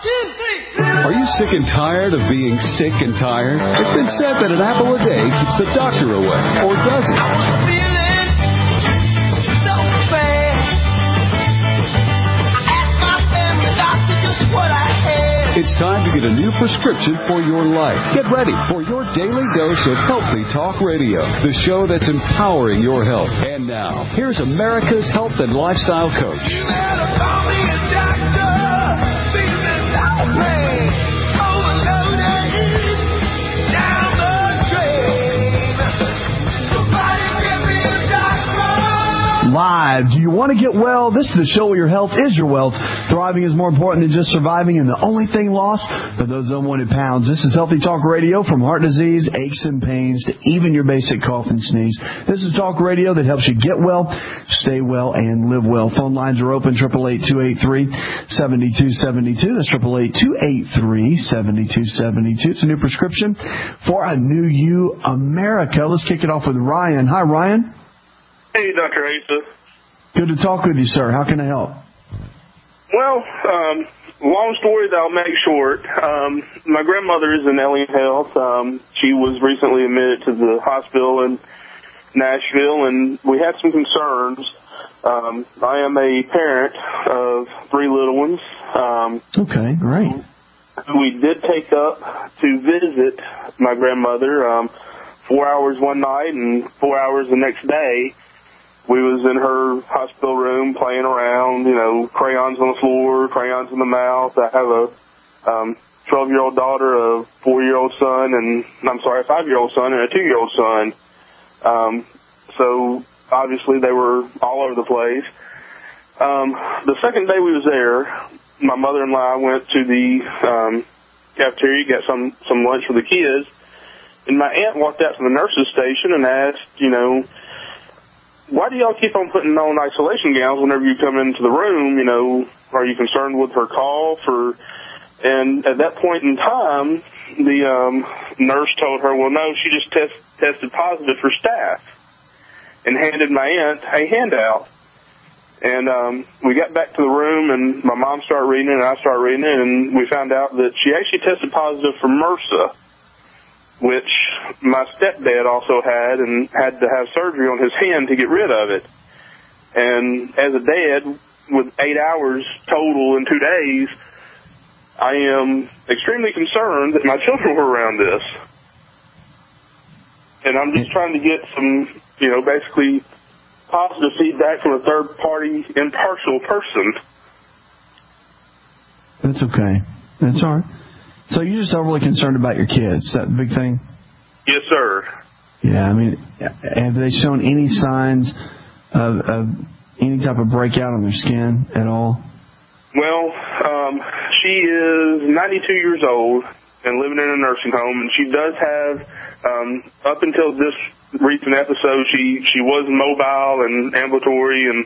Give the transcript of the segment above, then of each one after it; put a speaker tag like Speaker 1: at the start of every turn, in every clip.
Speaker 1: Are you sick and tired of being sick and tired? It's been said that an apple a day keeps the doctor away. Or does it? It's time to get a new prescription for your life. Get ready for your daily dose of Healthy Talk Radio, the show that's empowering your health. And now, here's America's health and lifestyle coach. You better call me a doctor, because I'm overloaded down the drain. Somebody give me a doctor.
Speaker 2: Live. Do you want to get well? This is the show where your health is your wealth. Thriving is more important than just surviving, and the only thing lost are those unwanted pounds. This is Healthy Talk Radio, from heart disease, aches and pains, to even your basic cough and sneeze. This is talk radio that helps you get well, stay well, and live well. Phone lines are open, 888-283-7272. That's 888-283-7272. It's a new prescription for a new you, America. Let's kick it off with Ryan. Hi, Ryan.
Speaker 3: Hey, Dr. Asa.
Speaker 2: Good to talk with you, sir. How can I help?
Speaker 3: Well, long story that I'll make short. My grandmother is in alien health. She was recently admitted to the hospital in Nashville, and we had some concerns. I am a parent of 3 little ones.
Speaker 2: Okay, great.
Speaker 3: We did take up to visit my grandmother 4 hours one night and 4 hours the next day. We was in her hospital room playing around, crayons on the floor, crayons in the mouth. I have a 12-year-old daughter, a 4-year-old son, a 5-year-old son, and a 2-year-old son. So obviously they were all over the place. The second day we was there, my mother-in-law went to the cafeteria, got some lunch for the kids, and my aunt walked out to the nurse's station and asked, why do y'all keep on putting on isolation gowns whenever you come into the room? Are you concerned with her cough? And at that point in time, the nurse told her, well, no, she just tested positive for staph, and handed my aunt a handout. And we got back to the room, and my mom started reading it, and I started reading it, and we found out that she actually tested positive for MRSA, which my stepdad also had, and had to have surgery on his hand to get rid of it. And as a dad, with 8 hours total in 2 days, I am extremely concerned that my children were around this. And I'm just trying to get some, basically positive feedback from a third-party, impartial person.
Speaker 2: That's okay. That's all right. So you're just overly concerned about your kids. Is that the big thing?
Speaker 3: Yes, sir.
Speaker 2: Yeah, have they shown any signs of any type of breakout on their skin at all?
Speaker 3: Well, she is 92 years old and living in a nursing home, and she does have, up until this recent episode, she was mobile and ambulatory, and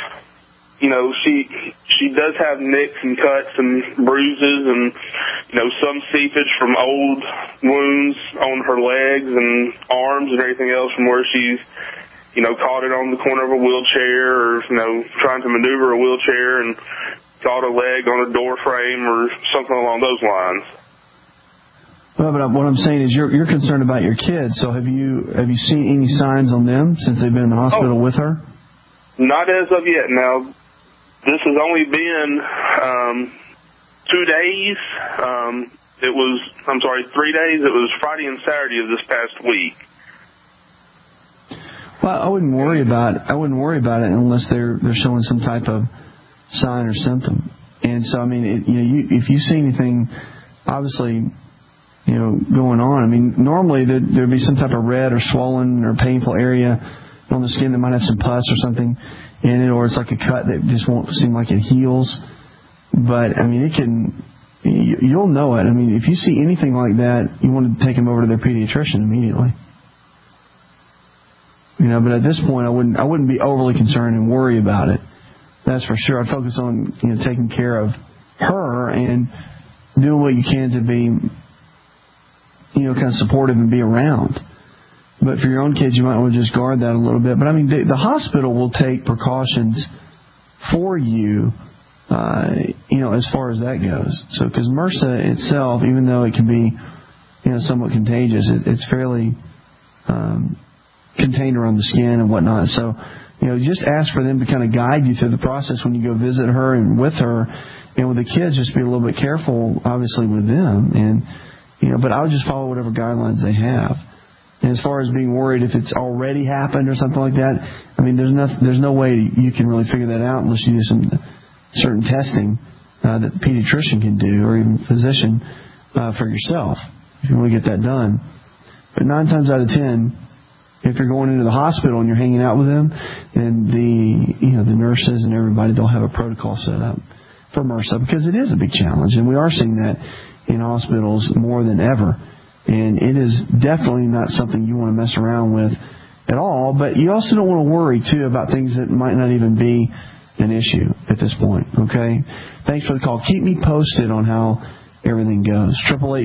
Speaker 3: she does have nicks and cuts and bruises and, some seepage from old wounds on her legs and arms and everything else from where she's, caught it on the corner of a wheelchair or, trying to maneuver a wheelchair and caught a leg on a door frame or something along those lines.
Speaker 2: Well, but what I'm saying is you're concerned about your kids, so have you seen any signs on them since they've been in the hospital with her?
Speaker 3: Not as of yet. Now, this has only been 2 days. 3 days. It was Friday and Saturday of this past week.
Speaker 2: Well, I wouldn't worry about it unless they're showing some type of sign or symptom. And so, if you see anything, obviously, going on. Normally there'd be some type of red or swollen or painful area on the skin that might have some pus or something in it, or it's like a cut that just won't seem like it heals. But you'll know it. If you see anything like that, you want to take them over to their pediatrician immediately. But at this point, I wouldn't be overly concerned and worry about it. That's for sure. I'd focus on taking care of her and doing what you can to be kind of supportive and be around. But for your own kids, you might want to just guard that a little bit. But the hospital will take precautions for you as far as that goes. So, because MRSA itself, even though it can be, somewhat contagious, it's fairly contained around the skin and whatnot. So, just ask for them to kind of guide you through the process when you go visit her and with her. And with the kids, just be a little bit careful, obviously, with them. And, but I would just follow whatever guidelines they have. And as far as being worried if it's already happened or something like that, I mean, there's no way you can really figure that out unless you do some certain testing that the pediatrician can do, or even physician, for yourself, if you want to get that done. But 9 times out of 10, if you're going into the hospital and you're hanging out with them, then the nurses and everybody, they'll have a protocol set up for MRSA, because it is a big challenge, and we are seeing that in hospitals more than ever. And it is definitely not something you want to mess around with at all. But you also don't want to worry, too, about things that might not even be an issue at this point, okay? Thanks for the call. Keep me posted on how everything goes.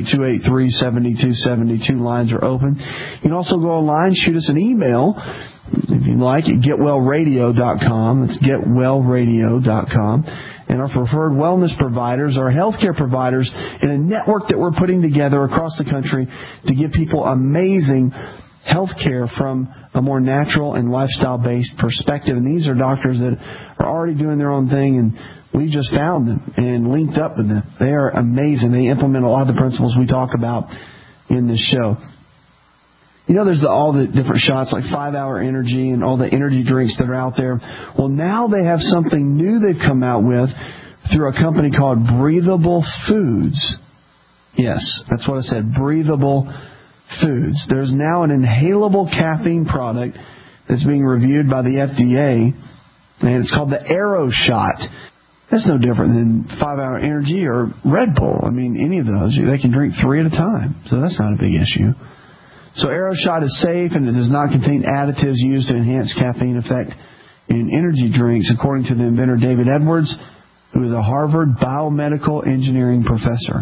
Speaker 2: 888-283-7272. Lines are open. You can also go online, shoot us an email, if you'd like, at getwellradio.com. It's getwellradio.com. And our preferred wellness providers are healthcare providers in a network that we're putting together across the country to give people amazing health care from a more natural and lifestyle-based perspective. And these are doctors that are already doing their own thing, and we just found them and linked up with them. They are amazing. They implement a lot of the principles we talk about in this show. There's all the different shots like 5-Hour Energy and all the energy drinks that are out there. Well, now they have something new they've come out with through a company called Breathable Foods. Yes, that's what I said, Breathable Foods. There's now an inhalable caffeine product that's being reviewed by the FDA, and it's called the AeroShot. That's no different than 5-Hour Energy or Red Bull. I mean, any of those, they can drink 3 at a time, so that's not a big issue. So AeroShot is safe, and it does not contain additives used to enhance caffeine effect in energy drinks, according to the inventor David Edwards, who is a Harvard biomedical engineering professor.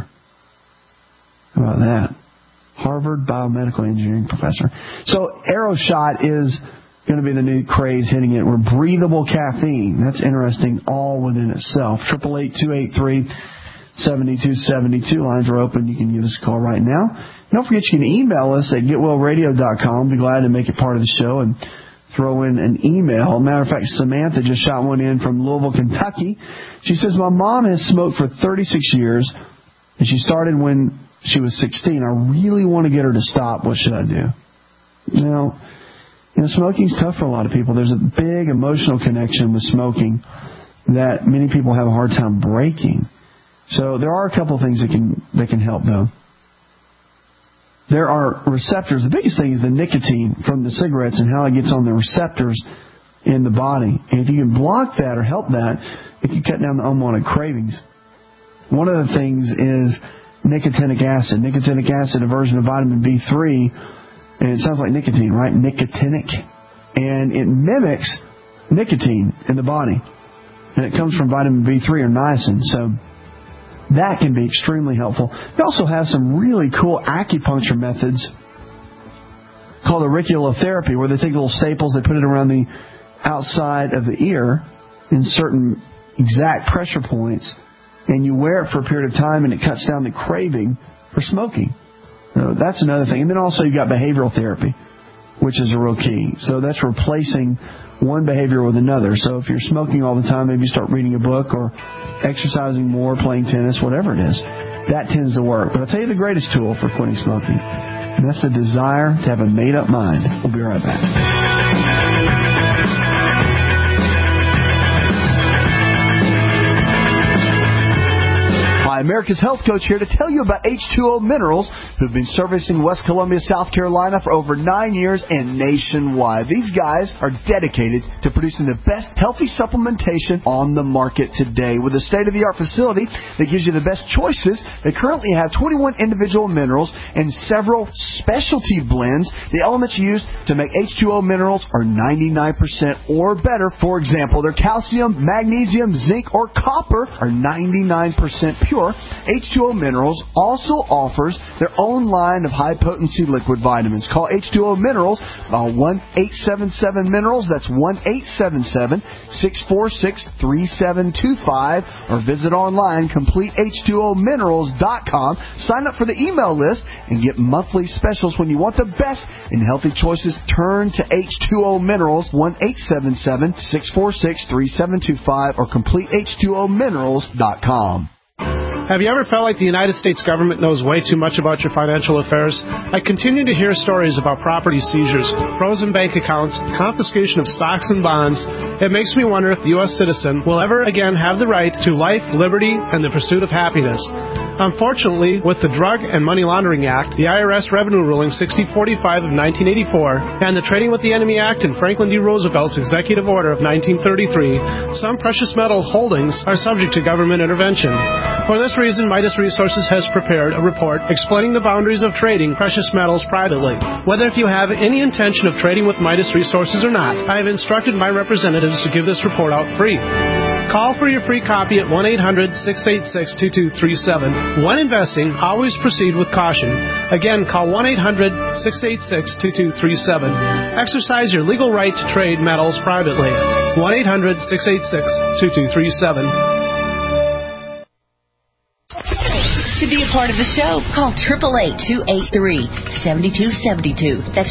Speaker 2: How about that? Harvard biomedical engineering professor. So AeroShot is going to be the new craze hitting it. We're breathable caffeine. That's interesting all within itself. 888-283-7272. Lines are open. You can give us a call right now. Don't forget you can email us at getwellradio.com. Be glad to make it part of the show and throw in an email. Matter of fact, Samantha just shot one in from Louisville, Kentucky. She says, my mom has smoked for 36 years, and she started when she was 16. I really want to get her to stop. What should I do? Smoking's tough for a lot of people. There's a big emotional connection with smoking that many people have a hard time breaking. So there are a couple of things that can help, though. There are receptors. The biggest thing is the nicotine from the cigarettes and how it gets on the receptors in the body. And if you can block that or help that, it can cut down the unwanted cravings. One of the things is nicotinic acid. Nicotinic acid, a version of vitamin B3, and it sounds like nicotine, right? Nicotinic. And it mimics nicotine in the body. And it comes from vitamin B3 or niacin. So that can be extremely helpful. They also have some really cool acupuncture methods called auriculotherapy, where they take little staples, they put it around the outside of the ear in certain exact pressure points, and you wear it for a period of time, and it cuts down the craving for smoking. So that's another thing. And then also you've got behavioral therapy, which is a real key. So that's replacing one behavior with another. So if you're smoking all the time, maybe start reading a book or exercising more, playing tennis, whatever it is. That tends to work. But I'll tell you the greatest tool for quitting smoking, and that's the desire to have a made-up mind. We'll be right back. Hi, America's Health Coach here to tell you about H2O Minerals, who've been servicing West Columbia, South Carolina for over 9 years and nationwide. These guys are dedicated to producing the best healthy supplementation on the market today. With a state-of-the-art facility that gives you the best choices, they currently have 21 individual minerals and several specialty blends. The elements used to make H2O Minerals are 99% or better. For example, their calcium, magnesium, zinc, or copper are 99% pure,
Speaker 4: or H2O Minerals also offers their own line of high-potency liquid vitamins. Call H2O Minerals, 1-877-MINERALS. That's 1-877-646-3725. Or visit online, CompleteH2OMinerals.com. Sign up for the email list and get monthly specials when you want the best in healthy choices. Turn to H2O Minerals, 1-877-646-3725 or CompleteH2OMinerals.com.
Speaker 5: Have you ever felt like the United States government knows way too much about your financial affairs? I continue to hear stories about property seizures, frozen bank accounts, confiscation of stocks and bonds. It makes me wonder if the U.S. citizen will ever again have the right to life, liberty, and the pursuit of happiness. Unfortunately, with the Drug and Money Laundering Act, the IRS Revenue Ruling 6045 of 1984, and the Trading with the Enemy Act and Franklin D. Roosevelt's Executive Order of 1933, some precious metal holdings are subject to government intervention. For this reason, Midas Resources has prepared a report explaining the boundaries of trading precious metals privately. Whether if you have any intention of trading with Midas Resources or not, I have instructed my representatives to give this report out free. Call for your free copy at 1-800-686-2237. When investing, always proceed with caution. Again, call 1-800-686-2237. Exercise your legal right to trade metals privately. 1-800-686-2237.
Speaker 6: To be a part of the show, call 888-283-7272. That's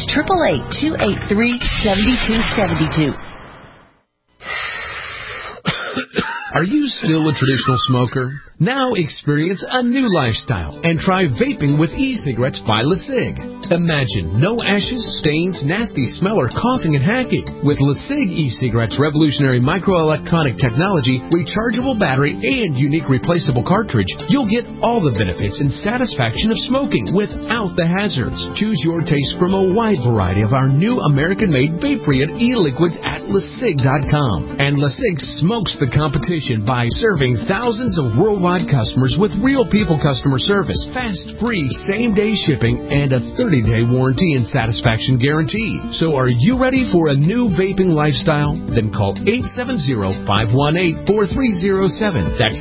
Speaker 6: 888-283-7272.
Speaker 7: Are you still a traditional smoker? Now experience a new lifestyle and try vaping with e-cigarettes by LeSig. Imagine no ashes, stains, nasty smell, or coughing and hacking. With LeSig e-cigarettes' revolutionary microelectronic technology, rechargeable battery, and unique replaceable cartridge, you'll get all the benefits and satisfaction of smoking without the hazards. Choose your taste from a wide variety of our new American-made vape-free e-liquids at LeSig.com. And LeSig smokes the competition by serving thousands of worldwide customers with real people customer service, fast, free, same-day shipping, and a 30-day warranty and satisfaction guarantee. So are you ready for a new vaping lifestyle? Then call 870-518-4307. That's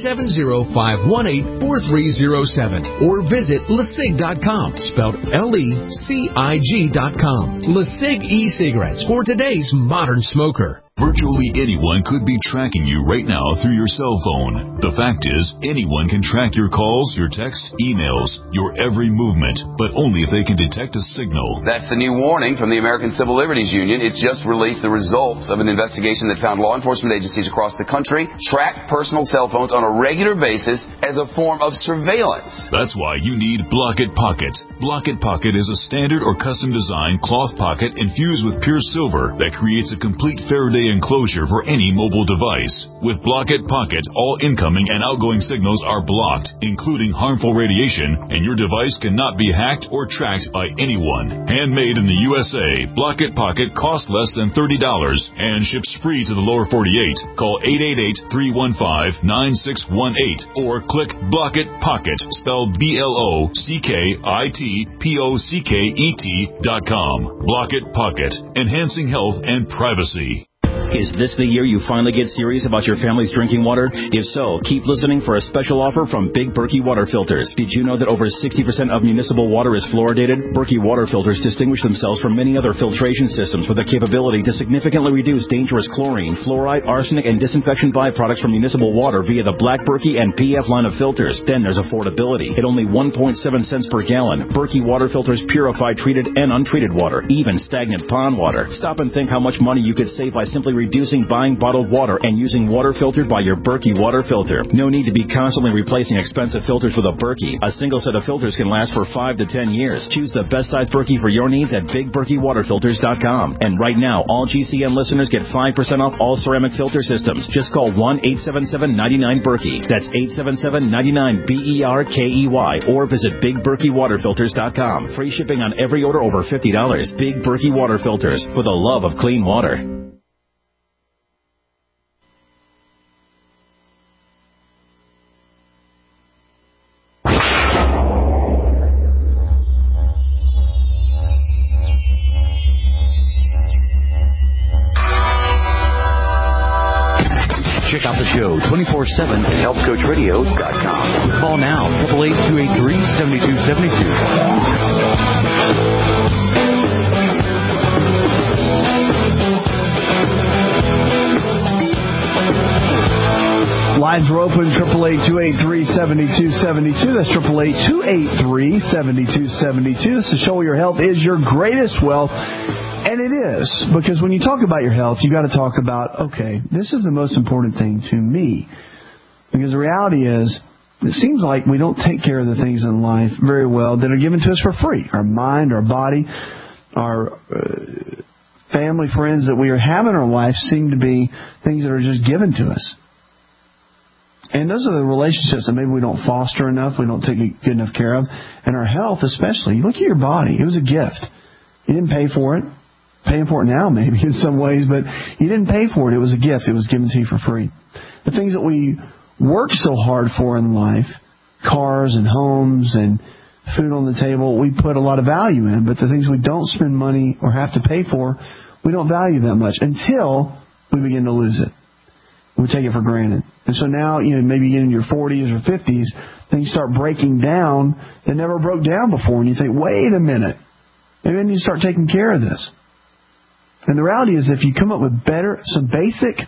Speaker 7: 870-518-4307. Or visit LeSig.com, spelled LECIG.com. LeSig e-cigarettes for today's modern smoker.
Speaker 8: Virtually anyone could be tracking you right now through your cell phone. The fact is, anyone can track your calls, your texts, emails, your every movement, but only if they can detect a signal.
Speaker 9: That's the new warning from the American Civil Liberties Union. It's just released the results of an investigation that found law enforcement agencies across the country track personal cell phones on a regular basis as a form of surveillance.
Speaker 8: That's why you need Block-It Pocket. Block-It Pocket is a standard or custom-designed cloth pocket infused with pure silver that creates a complete Faraday enclosure for any mobile device. With Block-It Pocket, all incoming and outgoing signals are blocked, including harmful radiation, and your device cannot be hacked or tracked by anyone. Handmade in the USA, Block-It Pocket costs less than $30 and ships free to the lower 48. Call 888-315-9618 or click Block-It Pocket, spelled BLOCKITPOCKET.com. Block-It Pocket, enhancing health and privacy.
Speaker 10: Is this the year you finally get serious about your family's drinking water? If so, keep listening for a special offer from Big Berkey Water Filters. Did you know that over 60% of municipal water is fluoridated? Berkey Water Filters distinguish themselves from many other filtration systems with the capability to significantly reduce dangerous chlorine, fluoride, arsenic, and disinfection byproducts from municipal water via the Black Berkey and PF line of filters. Then there's affordability. At only 1.7 cents per gallon, Berkey Water Filters purify treated and untreated water, even stagnant pond water. Stop and think how much money you could save by simply reducing buying bottled water and using water filtered by your Berkey water filter. No need to be constantly replacing expensive filters with a Berkey. A single set of filters can last for 5 to 10 years. Choose the best size Berkey for your needs at BigBerkeyWaterFilters.com. And right now, all GCN listeners get 5% off all ceramic filter systems. Just call 1-877-99-BERKEY. That's 877-99-BERKEY. Or visit BigBerkeyWaterFilters.com. Free shipping on every order over $50. Big Berkey Water Filters, for the love of clean water.
Speaker 11: Check out the show 24/7 at healthcoachradio.com. Call now, 888-283-7272.
Speaker 4: Lines are open, 888-283-7272. That's 888-283-7272. It's the show where your health is your greatest wealth. And it is, because when you talk about your health, you got to talk about, okay, this is the most important thing to me. Because the reality is, it seems like we don't take care of the things in life very well that are given to us for free. Our mind, our body, our family, friends that we are having in our life seem to be things that are just given to us. And those are the relationships that maybe we don't foster enough, we don't take good enough care of. And our health especially. Look at your body. It was a gift. You didn't pay for it. Paying for it now maybe in some ways, but you didn't pay for it. It was a gift. It was given to you for free. The things that we work so hard for in life, cars and homes and food on the table, we put a lot of value in. But the things we don't spend money or have to pay for, we don't value that much until we begin to lose it. We take it for granted. And so now, maybe you get in your 40s or 50s, things start breaking down that never broke down before. And you think, wait a minute. Maybe I need to start taking care of this. And the reality is if you come up with some basic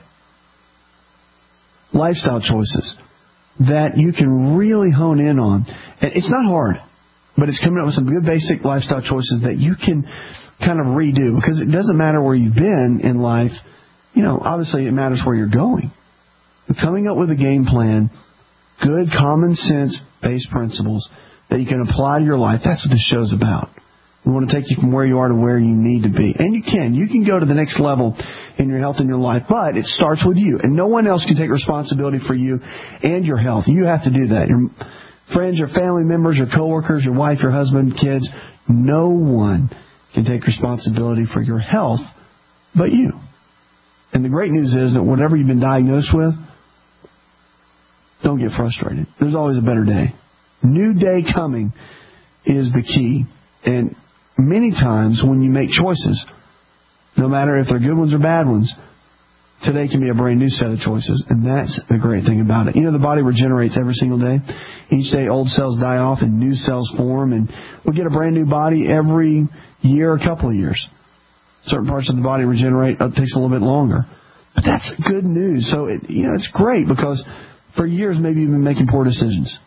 Speaker 4: lifestyle choices that you can really hone in on. And it's not hard, but it's coming up with some good basic lifestyle choices that you can kind of redo. Because it doesn't matter where you've been in life. Obviously it matters where you're going. But coming up with a game plan, good common sense based principles that you can apply to your life, that's what this show's about. We want to take you from where you are to where you need to be. And you can go to the next level in your health and your life, but it starts with you. And no one else can take responsibility for you and your health. You have to do that. Your friends, your family members, your coworkers, your wife, your husband, kids, no one can take responsibility for your health but you. And the great news is that whatever you've been diagnosed with, don't get frustrated. There's always a better day. New day coming is the key. And many times when you make choices, no matter if they're good ones or bad ones, today can be a brand new set of choices. And that's the great thing about it. The body regenerates every single day. Each day old cells die off and new cells form. And we get a brand new body every year, a couple of years. Certain parts of the body regenerate. It takes a little bit longer. But that's good news. So, it's great because for years maybe you've been making poor decisions.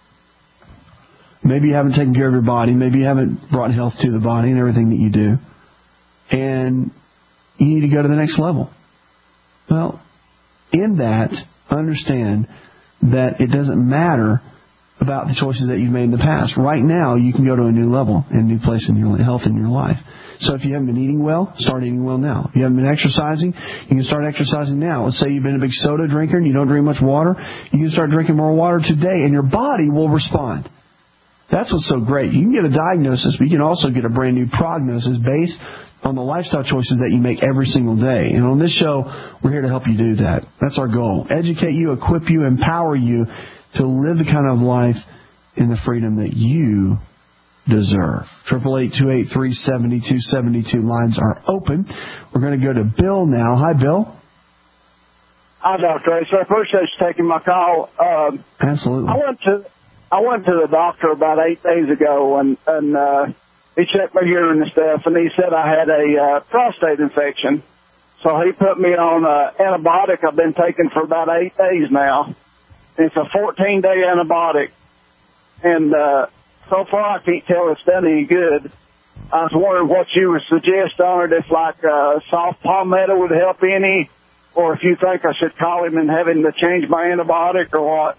Speaker 4: Maybe you haven't taken care of your body. Maybe you haven't brought health to the body and everything that you do. And you need to go to the next level. Well, in that, understand that it doesn't matter about the choices that you've made in the past. Right now, you can go to a new level and a new place in your health in your life. So if you haven't been eating well, start eating well now. If you haven't been exercising, you can start exercising now. Let's say you've been a big soda drinker and you don't drink much water. You can start drinking more water today and your body will respond. That's what's so great. You can get a diagnosis, but you can also get a brand new prognosis based on the lifestyle choices that you make every single day. And on this show, we're here to help you do that. That's our goal. Educate you, equip you, empower you to live the kind of life in the freedom that you deserve. 888-283-7272 lines are open. We're going to go to Bill now. Hi, Bill.
Speaker 12: Hi, Dr. A. So I appreciate you taking my call.
Speaker 4: Absolutely.
Speaker 12: I went to the doctor about 8 days ago, and he checked my urine and stuff, and he said I had a prostate infection. So he put me on an antibiotic I've been taking for about 8 days now. It's a 14-day antibiotic, and so far I can't tell it's done any good. I was wondering what you would suggest on it, if like soft palmetto would help any, or if you think I should call him and have him to change my antibiotic or what.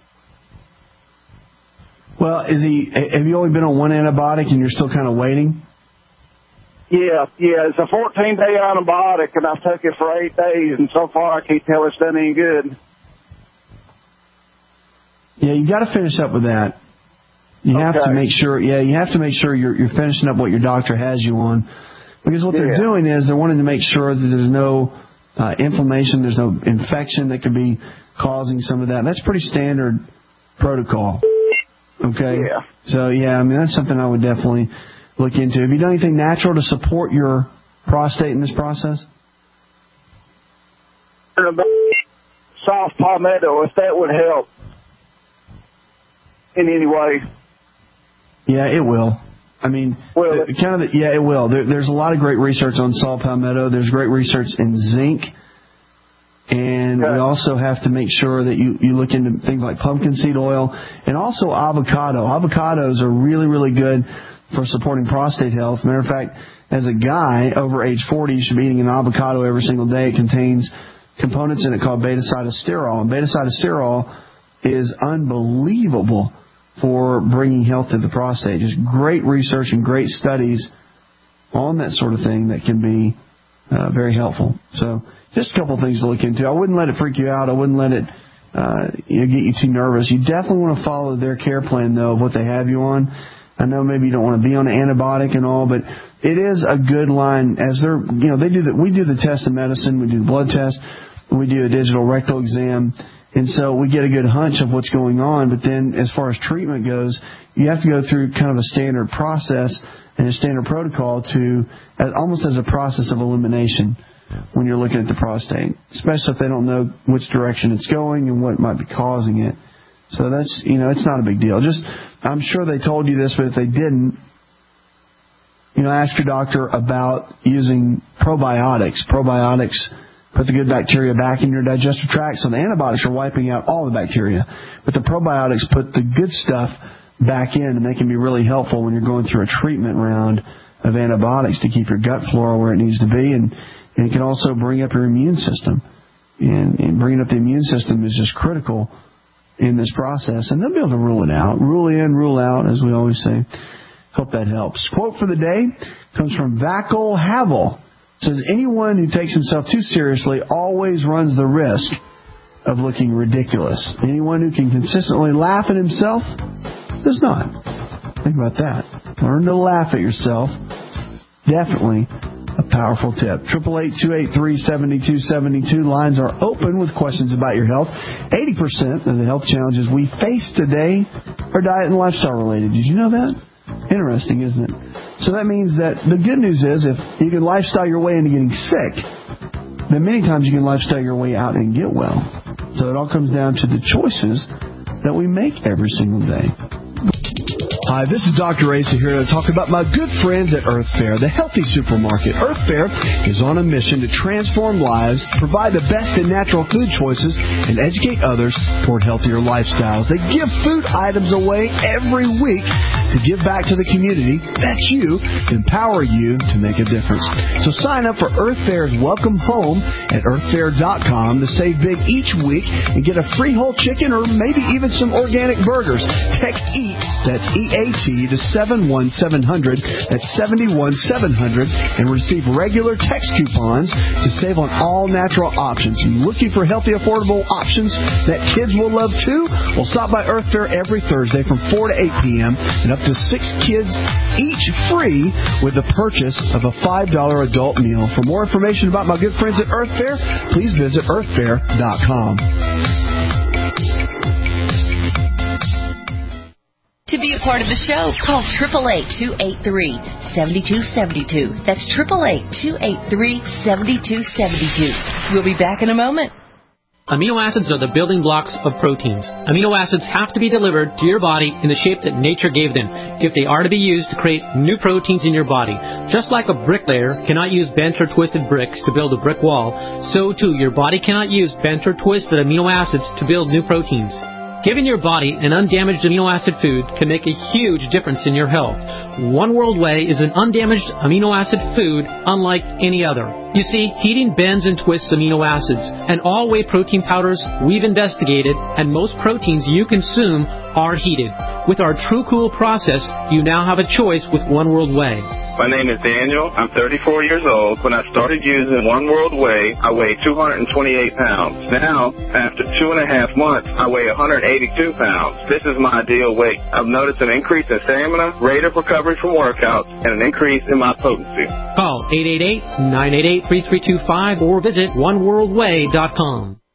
Speaker 4: Well, have you only been on one antibiotic and you're still kind of waiting?
Speaker 12: Yeah, it's a 14-day antibiotic, and I've took it for 8 days, and so far I can't tell it's done any good.
Speaker 4: Yeah, you got to finish up with that. You have to make sure. Yeah, you have to make sure you're finishing up what your doctor has you on, because what they're doing is they're wanting to make sure that there's no inflammation, there's no infection that could be causing some of that. That's pretty standard protocol. Okay. Yeah. So that's something I would definitely look into. Have you done anything natural to support your prostate in this process?
Speaker 12: soft palmetto, if that would help in any way.
Speaker 4: Yeah, it will. I mean, it will. There's a lot of great research on saw palmetto. There's great research in zinc. And we also have to make sure that you look into things like pumpkin seed oil and also avocado. Avocados are really, really good for supporting prostate health. Matter of fact, as a guy over age 40, you should be eating an avocado every single day. It contains components in it called beta-cytosterol. And beta-cytosterol is unbelievable for bringing health to the prostate. Just great research and great studies on that sort of thing that can be very helpful. So just a couple of things to look into. I wouldn't let it freak you out. I wouldn't let it get you too nervous. You definitely want to follow their care plan, though, of what they have you on. I know maybe you don't want to be on an antibiotic and all, but it is a good line as they're, they do that. We do the test of medicine. We do the blood test. We do a digital rectal exam. And so we get a good hunch of what's going on. But then as far as treatment goes, you have to go through kind of a standard process and a standard protocol almost as a process of elimination when you're looking at the prostate, especially if they don't know which direction it's going and what might be causing it. So that's, it's not a big deal. I'm sure they told you this, but if they didn't, ask your doctor about using probiotics. Probiotics put the good bacteria back in your digestive tract. So the antibiotics are wiping out all the bacteria, but the probiotics put the good stuff back in, and they can be really helpful when you're going through a treatment round of antibiotics to keep your gut flora where it needs to be, and it can also bring up your immune system. And bringing up the immune system is just critical in this process. And they'll be able to rule it out. Rule in, rule out, as we always say. Hope that helps. Quote for the day comes from Vacol Havel. It says, anyone who takes himself too seriously always runs the risk of looking ridiculous. Anyone who can consistently laugh at himself does not. Think about that. Learn to laugh at yourself. Definitely a powerful tip. 888-283-7272. Lines are open with questions about your health. 80% of the health challenges we face today are diet and lifestyle related. Did you know that? Interesting, isn't it? So that means that the good news is if you can lifestyle your way into getting sick, then many times you can lifestyle your way out and get well. So it all comes down to the choices that we make every single day. Hi, this is Dr. Asa here to talk about my good friends at Earth Fare, the healthy supermarket. Earth Fare is on a mission to transform lives, provide the best in natural food choices, and educate others toward healthier lifestyles. They give food items away every week to give back to the community. That's you, to empower you to make a difference. So sign up for Earth Fare's Welcome Home at earthfare.com to save big each week and get a free whole chicken or maybe even some organic burgers. Text EAT, that's EAT, to 71700, that's 71700, and receive regular text coupons to save on all natural options. You looking for healthy, affordable options that kids will love too? Well, stop by Earth Fare every Thursday from 4 to 8 p.m. and up to 6 kids each free with the purchase of a $5 adult meal. For more information about my good friends at Earth Fare, please visit earthfare.com.
Speaker 6: To be a part of the show, call 888-283-7272. That's 888-283-7272. We'll be back in a moment.
Speaker 13: Amino acids are the building blocks of proteins. Amino acids have to be delivered to your body in the shape that nature gave them if they are to be used to create new proteins in your body. Just like a bricklayer cannot use bent or twisted bricks to build a brick wall, so too your body cannot use bent or twisted amino acids to build new proteins. Giving your body an undamaged amino acid food can make a huge difference in your health. One World Whey is an undamaged amino acid food unlike any other. You see, heating bends and twists amino acids, and all whey protein powders we've investigated, and most proteins you consume are heated. With our True Cool process, you now have a choice with One World Whey.
Speaker 14: My name is Daniel. I'm 34 years old. When I started using One World Whey, I weighed 228 pounds. Now, after 2.5 months, I weigh 182 pounds. This is my ideal weight. I've noticed an increase in stamina, rate of recovery from workouts, and an increase in my potency.
Speaker 13: Call 888-988-3325 or visit oneworldwhey.com.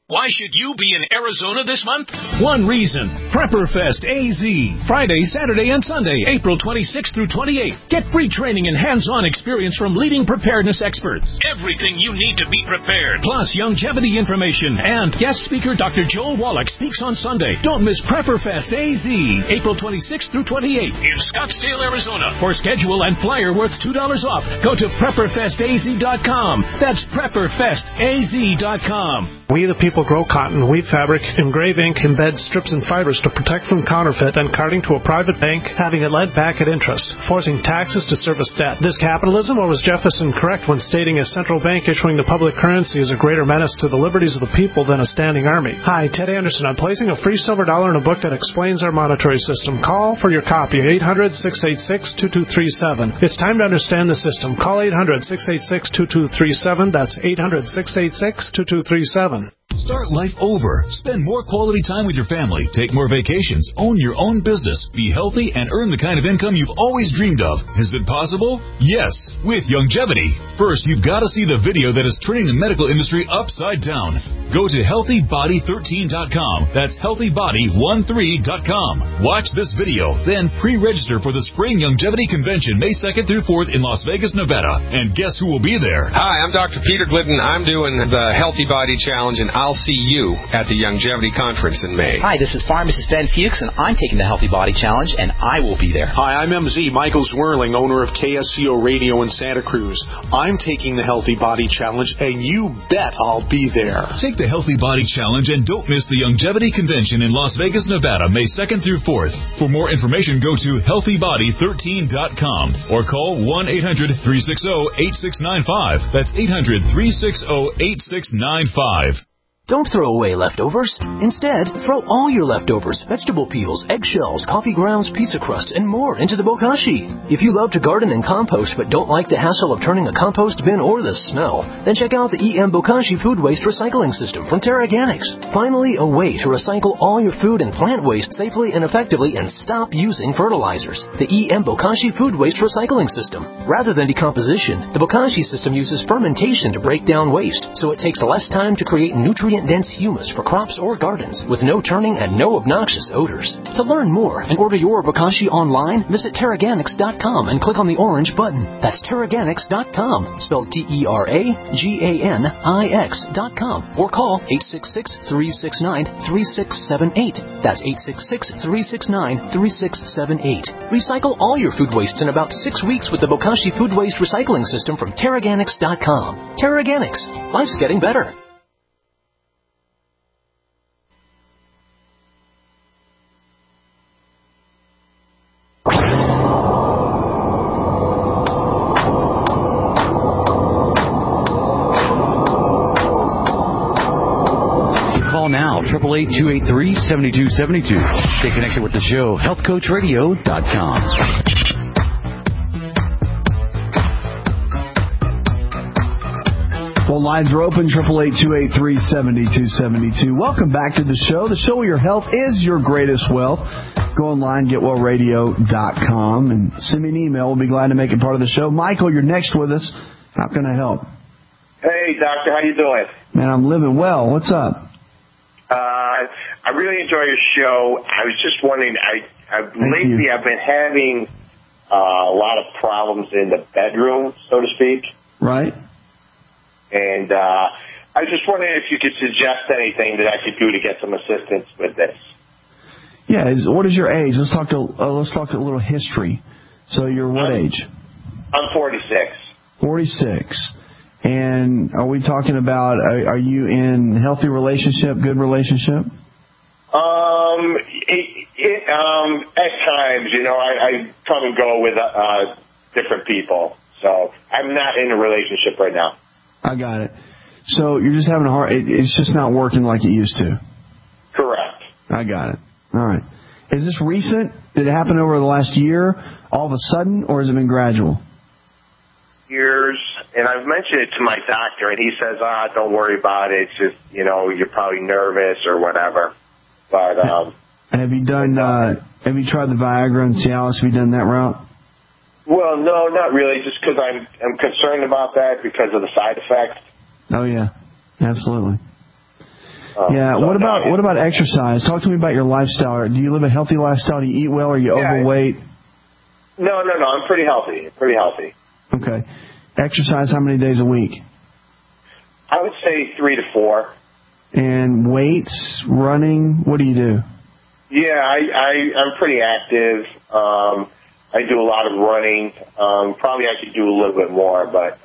Speaker 15: Why should you be in Arizona this month? One reason. PrepperFest AZ. Friday, Saturday, and Sunday, April 26th through 28th. Get free training and hands-on experience from leading preparedness experts. Everything you need to be prepared. Plus longevity information. And guest speaker Dr. Joel Wallach speaks on Sunday. Don't miss PrepperFest AZ. April 26th through 28th in Scottsdale, Arizona. For schedule and flyer worth $2 off, go to PrepperFestAZ.com. That's PrepperFestAZ.com.
Speaker 5: We the people grow cotton, weave fabric, engrave ink, embed strips and fibers to protect from counterfeit, then carting to a private bank, having it lent back at interest, forcing taxes to service debt. This capitalism, or was Jefferson correct when stating a central bank issuing the public currency is a greater menace to the liberties of the people than a standing army? Hi, Ted Anderson. I'm placing a free silver dollar in a book that explains our monetary system. Call for your copy, 800-686-2237. It's time to understand the system. Call 800-686-2237. That's 800-686-2237.
Speaker 8: Start life over. Spend more quality time with your family. Take more vacations. Own your own business. Be healthy and earn the kind of income you've always dreamed of. Is it possible? Yes, with Youngevity. First, you've got to see the video that is turning the medical industry upside down. Go to HealthyBody13.com. That's HealthyBody13.com. Watch this video, then pre-register for the Spring Youngevity Convention May 2nd through 4th in Las Vegas, Nevada. And guess who will be there?
Speaker 16: Hi, I'm Dr. Peter Glidden. I'm doing the Healthy Body Challenge, and I'll see you at the Youngevity Conference in May.
Speaker 17: Hi, this is Pharmacist Ben Fuchs, and I'm taking the Healthy Body Challenge, and I will be there.
Speaker 18: Hi, I'm MZ Michael Zwirling, owner of KSCO Radio in Santa Cruz. I'm taking the Healthy Body Challenge, and you bet I'll be there.
Speaker 8: Take the Healthy Body Challenge and don't miss the Youngevity Convention in Las Vegas, Nevada, May 2nd through 4th. For more information, go to HealthyBody13.com or call 1-800-360-8695. That's 800-360-8695.
Speaker 19: Don't throw away leftovers. Instead, throw all your leftovers, vegetable peels, eggshells, coffee grounds, pizza crusts, and more into the bokashi. If you love to garden and compost but don't like the hassle of turning a compost bin or the smell, then check out the EM Bokashi Food Waste Recycling System from TerraGanix. Finally, a way to recycle all your food and plant waste safely and effectively and stop using fertilizers. The EM Bokashi Food Waste Recycling System. Rather than decomposition, the Bokashi system uses fermentation to break down waste, so it takes less time to create nutrient-dense humus for crops or gardens with no turning and no obnoxious odors. To learn more and order your Bokashi online, visit TerraGanix.com and click on the orange button. That's TerraGanix.com, spelled TerraGanix.com, or call 866-369-3678. That's 866-369-3678. Recycle all your food wastes in about 6 weeks with the Bokashi Food Waste Recycling System from TerraGanix.com. TerraGanix. Life's getting better.
Speaker 11: Now, 888-283-7272. Stay connected with the show, healthcoachradio.com.
Speaker 4: Well, lines are open, 888-283-7272. Welcome back to the show. The show where your health is your greatest wealth. Go online, getwellradio.com, and send me an email. We'll be glad to make it part of the show. Michael, you're next with us. How can I help?
Speaker 20: Hey, doctor, how you doing?
Speaker 4: Man, I'm living well. What's up?
Speaker 20: I really enjoy your show. I was just wondering, lately I've been having a lot of problems in the bedroom, so to speak.
Speaker 4: Right.
Speaker 20: And I was just wondering if you could suggest anything that I could do to get some assistance with this.
Speaker 4: Yeah. What is your age? Let's talk a little history. So you're what age?
Speaker 20: I'm 46. 46.
Speaker 4: And are we talking about, are you in a healthy relationship, good relationship?
Speaker 20: At times, I come and go with different people. So I'm not in a relationship right now.
Speaker 4: I got it. So you're just having a hard, it's just not working like it used to.
Speaker 20: Correct.
Speaker 4: I got it. All right. Is this recent? Did it happen over the last year, all of a sudden, or has it been gradual?
Speaker 20: Years, and I've mentioned it to my doctor, and he says, don't worry about it. It's just, you're probably nervous or whatever. But
Speaker 4: have you tried the Viagra and Cialis? Have you done that route?
Speaker 20: Well, no, not really. Just because I'm concerned about that because of the side effects.
Speaker 4: Oh yeah, absolutely.
Speaker 2: What about exercise? Talk to me about your lifestyle. Do you live a healthy lifestyle? Do you eat well? Are you overweight?
Speaker 20: No. I'm pretty healthy.
Speaker 2: Okay. Exercise how many days a week?
Speaker 20: I would say 3 to 4.
Speaker 2: And weights, running, what do you do?
Speaker 20: Yeah, I'm pretty active. I do a lot of running. Probably I could do a little bit more, but.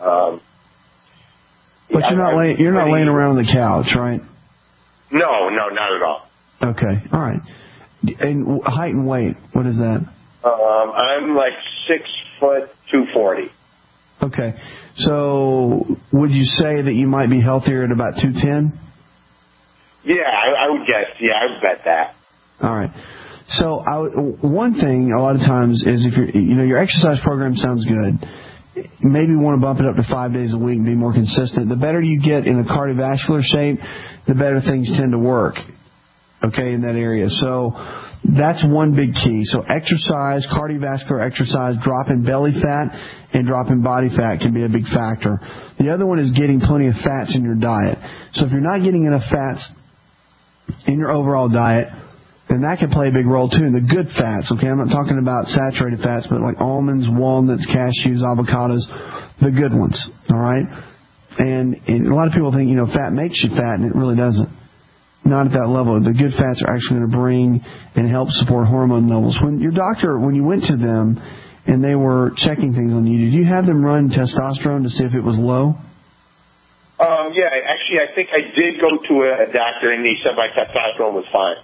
Speaker 2: But you're not laying around on the couch, right?
Speaker 20: No, not at all.
Speaker 2: Okay, all right. And height and weight, what is that?
Speaker 20: I'm like 6 foot 240.
Speaker 2: Okay, so would you say that you might be healthier at about 210?
Speaker 20: Yeah, I would guess. Yeah, I would bet that.
Speaker 2: All right. So one thing a lot of times is if your exercise program sounds good, maybe you want to bump it up to 5 days a week and be more consistent. The better you get in a cardiovascular shape, the better things tend to work, okay, in that area. So that's one big key. So exercise, cardiovascular exercise, dropping belly fat and dropping body fat can be a big factor. The other one is getting plenty of fats in your diet. So if you're not getting enough fats in your overall diet, then that can play a big role too. The good fats, okay? I'm not talking about saturated fats, but like almonds, walnuts, cashews, avocados, the good ones, all right? And a lot of people think, fat makes you fat, and it really doesn't. Not at that level. The good fats are actually going to bring and help support hormone levels. When you went to them and they were checking things on you, did you have them run testosterone to see if it was low?
Speaker 20: Yeah, actually, I think I did go to a doctor, and he said my testosterone was fine.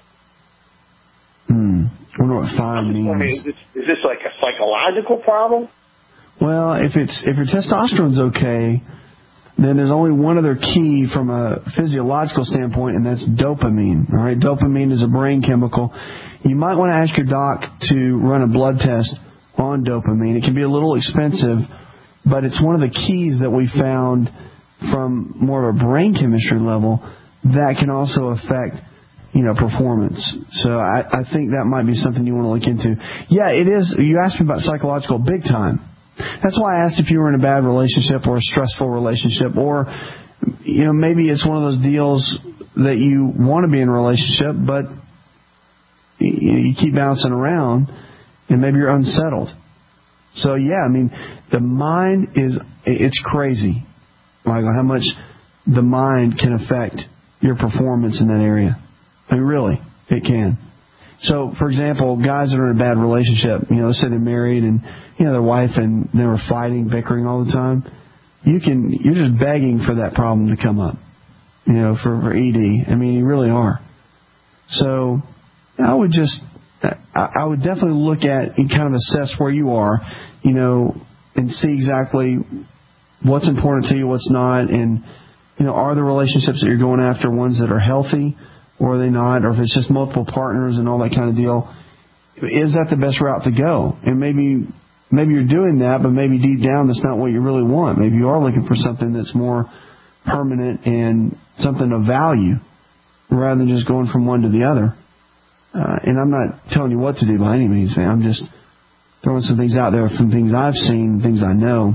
Speaker 2: I wonder what fine means.
Speaker 20: Is this like a psychological problem?
Speaker 2: Well, if your testosterone's okay, then there's only one other key from a physiological standpoint, and that's dopamine. All right, dopamine is a brain chemical. You might want to ask your doc to run a blood test on dopamine. It can be a little expensive, but it's one of the keys that we found from more of a brain chemistry level that can also affect performance. So I think that might be something you want to look into. Yeah, it is. You asked me about psychological big time. That's why I asked if you were in a bad relationship or a stressful relationship, or maybe it's one of those deals that you want to be in a relationship, but you keep bouncing around, and maybe you're unsettled. So yeah, I mean, the mind it's crazy, Michael, how much the mind can affect your performance in that area. I mean, really, it can. So, for example, guys that are in a bad relationship, let's say they're married and, their wife and they were fighting, bickering all the time, you're just begging for that problem to come up, for ED. I mean, you really are. So, I would definitely look at and kind of assess where you are, and see exactly what's important to you, what's not, and, are the relationships that you're going after ones that are healthy, or are they not? Or if it's just multiple partners and all that kind of deal, is that the best route to go? And maybe you're doing that, but maybe deep down that's not what you really want. Maybe you are looking for something that's more permanent and something of value rather than just going from one to the other. And I'm not telling you what to do by any means. I'm just throwing some things out there from things I've seen, things I know.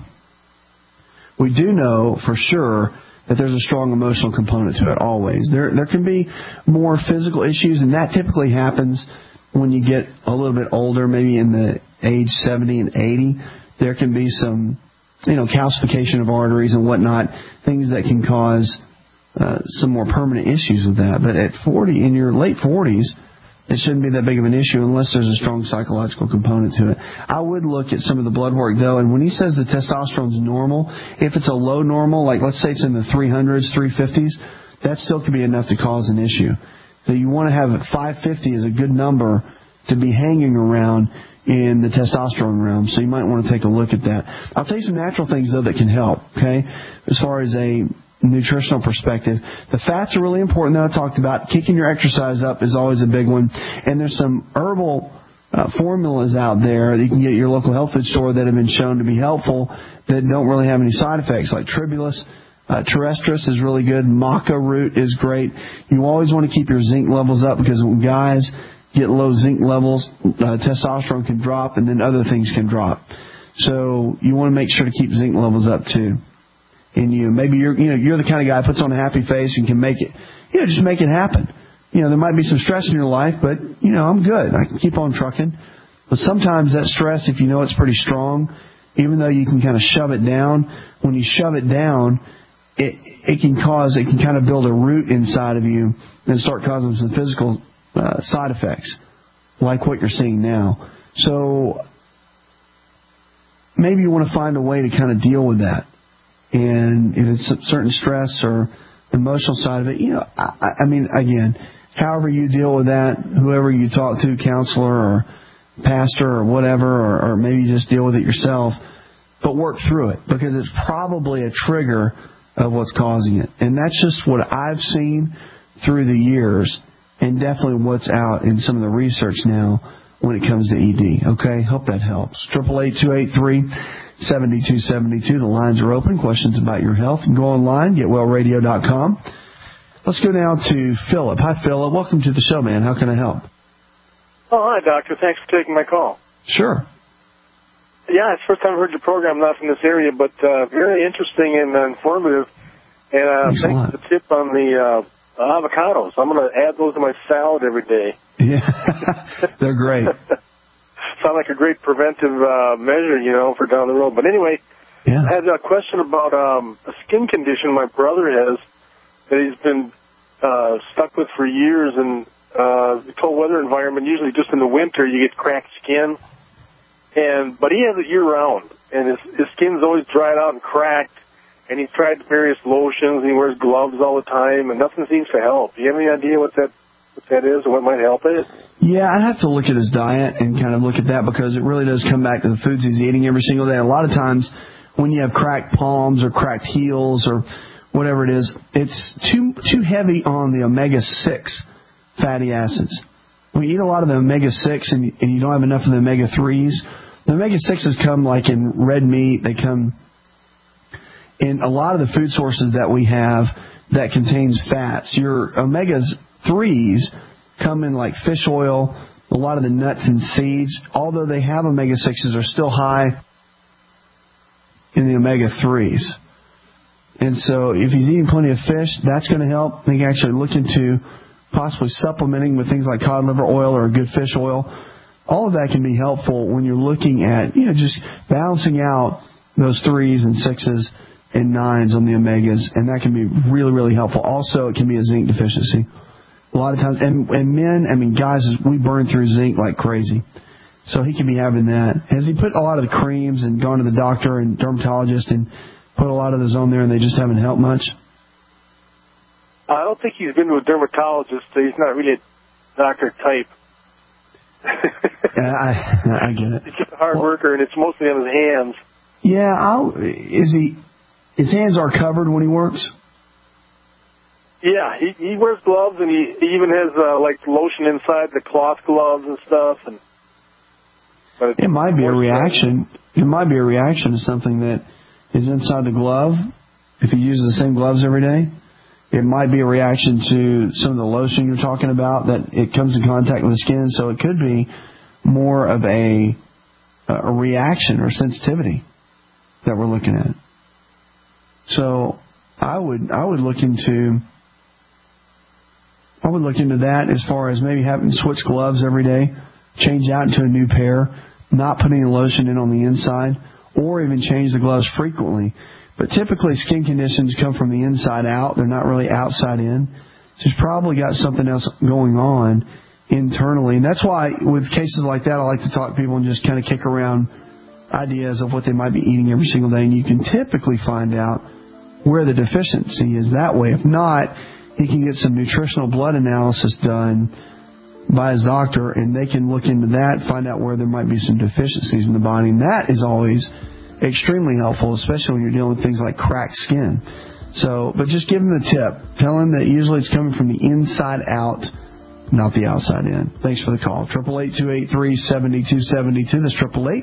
Speaker 2: We do know for sure that there's a strong emotional component to it, always. There can be more physical issues, and that typically happens when you get a little bit older, maybe in the age 70 and 80. There can be some, calcification of arteries and whatnot, things that can cause some more permanent issues with that. But at 40, in your late 40s, it shouldn't be that big of an issue unless there's a strong psychological component to it. I would look at some of the blood work, though, and when he says the testosterone's normal, if it's a low normal, like let's say it's in the 300s, 350s, that still could be enough to cause an issue. So you want to have 550 as a good number to be hanging around in the testosterone realm, so you might want to take a look at that. I'll tell you some natural things, though, that can help, okay, as far as a nutritional perspective. The fats are really important that I talked about. Kicking your exercise up is always a big one. And there's some herbal formulas out there that you can get at your local health food store that have been shown to be helpful that don't really have any side effects, like Tribulus. Terrestris is really good. Maca root is great. You always want to keep your zinc levels up, because when guys get low zinc levels, testosterone can drop and then other things can drop. So you want to make sure to keep zinc levels up too. And maybe you're the kind of guy who puts on a happy face and can make it,
Speaker 4: just make it happen. There might be some stress in your life, but, I'm good. I can keep on trucking. But sometimes that stress, if you know it's pretty strong, even though you can kind of shove it down, when you shove it down, it can kind of build a root inside of you and start causing some physical side effects, like what you're seeing now. So maybe you want to find a way to kind of deal with that. And if it's a certain stress or emotional side of it, I mean, again, however you deal with that, whoever you talk to, counselor or pastor or whatever, or maybe just deal with it yourself, but work through it, because it's probably a trigger of what's causing it. And that's just what I've seen through the years, and definitely what's out in some of the research now when it comes to ED. Okay? Hope that helps. 888-283-7272. The lines are open. Questions about your health. And go online, getwellradio.com. Let's go now to Philip. Hi, Philip. Welcome to the show, man. How can I help?
Speaker 21: Oh, hi, Doctor. Thanks for taking my call.
Speaker 4: Sure.
Speaker 21: Yeah, it's the first time I've heard your program, not from this area, but very interesting and informative. And thanks for the tip on the avocados. I'm going to add those to my salad every day.
Speaker 4: Yeah, they're great.
Speaker 21: Sound like a great preventive measure, for down the road. But anyway,
Speaker 4: yeah.
Speaker 21: I had a question about a skin condition my brother has that he's been stuck with for years. And the cold weather environment, usually just in the winter, you get cracked skin. But he has it year-round, and his skin's always dried out and cracked. And he's tried various lotions, and he wears gloves all the time, and nothing seems to help. Do you have any idea what that is or what might help it?
Speaker 4: Yeah, I'd have to look at his diet and kind of look at that, because it really does come back to the foods he's eating every single day. A lot of times when you have cracked palms or cracked heels or whatever it is, it's too heavy on the omega-6 fatty acids. When you eat a lot of the omega-6 and you don't have enough of the omega-3s, the omega-6s come like in red meat. They come in a lot of the food sources that we have that contains fats. Your omega-3s come in like fish oil, a lot of the nuts and seeds. Although they have omega-6s, are still high in the omega-3s. And so if he's eating plenty of fish, that's going to help. He can actually look into possibly supplementing with things like cod liver oil or a good fish oil. All of that can be helpful when you're looking at, just balancing out those 3s and 6s and 9s on the omegas, and that can be really, really helpful. Also, it can be a zinc deficiency. A lot of times, and men, guys, we burn through zinc like crazy. So he can be having that. Has he put a lot of the creams and gone to the doctor and dermatologist and put a lot of those on there and they just haven't helped much?
Speaker 21: I don't think he's been to a dermatologist. He's not really a doctor type.
Speaker 4: I get it.
Speaker 21: He's just a hard worker, and it's mostly on his hands.
Speaker 4: Yeah, his hands are covered when he works?
Speaker 21: Yeah, he wears gloves, and he even has lotion inside the cloth gloves and stuff.
Speaker 4: It might be a reaction. It might be a reaction to something that is inside the glove. If he uses the same gloves every day, it might be a reaction to some of the lotion you're talking about, that it comes in contact with the skin. So it could be more of a reaction or sensitivity that we're looking at. So I would look into that as far as maybe having to switch gloves every day, change out into a new pair, not putting the lotion in on the inside, or even change the gloves frequently. But typically skin conditions come from the inside out. They're not really outside in. So he's probably got something else going on internally. And that's why with cases like that, I like to talk to people and just kind of kick around ideas of what they might be eating every single day. And you can typically find out where the deficiency is that way. If not, he can get some nutritional blood analysis done by his doctor, and they can look into that, find out where there might be some deficiencies in the body. And that is always extremely helpful, especially when you're dealing with things like cracked skin. So, but just give him the tip. Tell him that usually it's coming from the inside out, not the outside in. Thanks for the call. 888-283-7272. That's